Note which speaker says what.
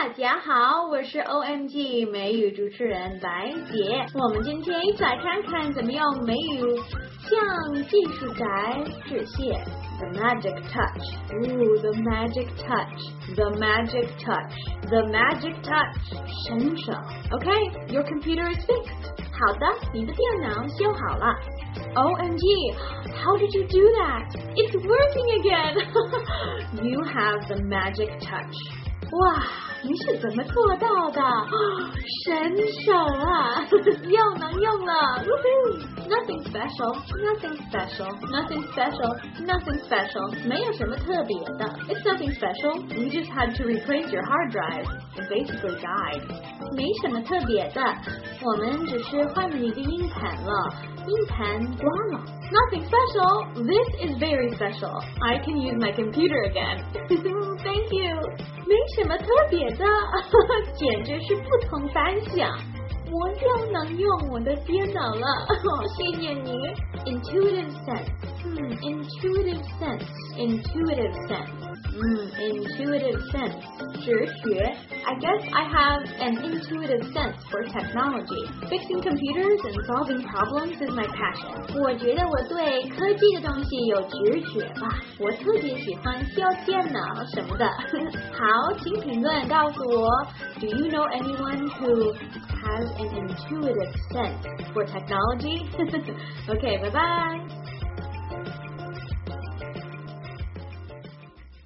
Speaker 1: 家好，我是 OMG 美语主持人白姐。我们今天一起来看看怎么用美语向技术宅致谢。The magic touch. Ooh, the magic touch. The magic touch. The magic touch. 神手。Okay, your computer is fixed. 好的，你的电脑修好了。OMG, how did you do that? It's working again. You have the magic touch. 哇，你是怎么做到的？神手啊，又能用了 ！Nothing special, nothing special, nothing special, nothing special. 没有什么特别的。It's nothing special. We just had to replace your hard drive. It basically died. 没什么特别的，我们只是换了一个硬盘了，硬盘关了。Nothing special. This is very special. I can use my computer again. Thank you. 没什么特别的，简直是不同凡响。我又能用我的电脑了，谢谢你。Intuitive sense. Intuitive sense. Intuitive sense. Intuitive sense. 直觉。I guess I have an intuitive sense for technology. Fixing computers and solving problems is my passion. 我觉得我对科技的东西有直觉吧，我特别喜欢修电脑什么的。好，请评论告诉我 ，Do you know anyone who has an intuitive sense for technology? Okay, bye bye.